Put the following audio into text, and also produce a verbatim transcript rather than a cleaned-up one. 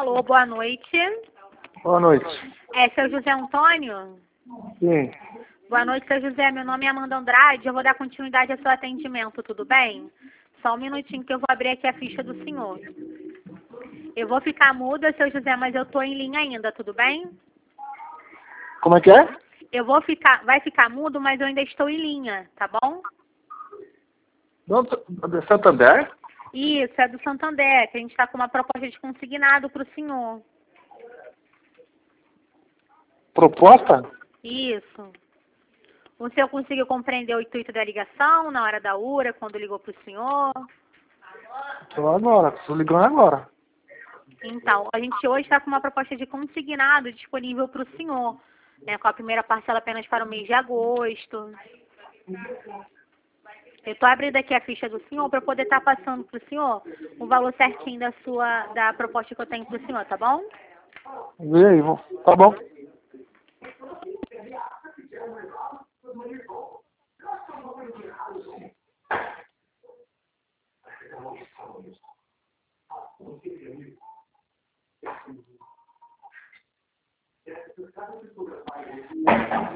Alô, boa noite. Boa noite. É seu José Antônio? Sim. Boa noite, seu José. Meu nome é Amanda Andrade. Eu vou dar continuidade ao seu atendimento, tudo bem? Só um minutinho que eu vou abrir aqui a ficha do senhor. Eu vou ficar muda, seu José, mas eu tô em linha ainda, tudo bem? Como é que é? Eu vou ficar, vai ficar mudo, mas eu ainda estou em linha, tá bom? Não, de Santander? Isso, é do Santander, que a gente está com uma proposta de consignado para o senhor. Proposta? Isso. O senhor conseguiu compreender o intuito da ligação na hora da U R A, quando ligou para o senhor? Tô agora, tô ligando agora. Então, a gente hoje está com uma proposta de consignado disponível para o senhor, né, com a primeira parcela apenas para o mês de agosto. Eu estou abrindo aqui a ficha do senhor para poder estar tá passando para o senhor o valor certinho da sua, da proposta que eu tenho para o senhor, tá bom? Vê aí, vou. Tá bom.